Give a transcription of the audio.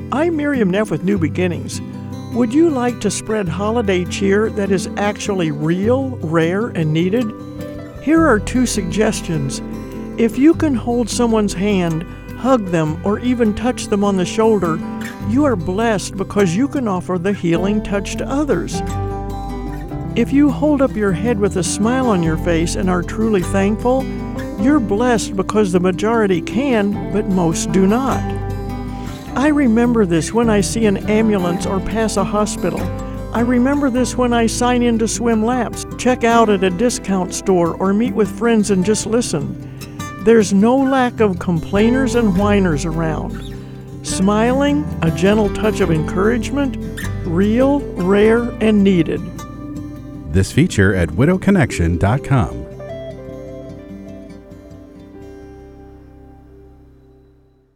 I'm Miriam Neff with New Beginnings. Would you like to spread holiday cheer that is actually real, rare, and needed? Here are 2 suggestions. If you can hold someone's hand, hug them, or even touch them on the shoulder, you are blessed because you can offer the healing touch to others. If you hold up your head with a smile on your face and are truly thankful, you're blessed because the majority can, but most do not. I remember this when I see an ambulance or pass a hospital. I remember this when I sign in to swim laps, check out at a discount store, or meet with friends and just listen. There's no lack of complainers and whiners around. Smiling, a gentle touch of encouragement, real, rare, and needed. This feature at widowconnection.com.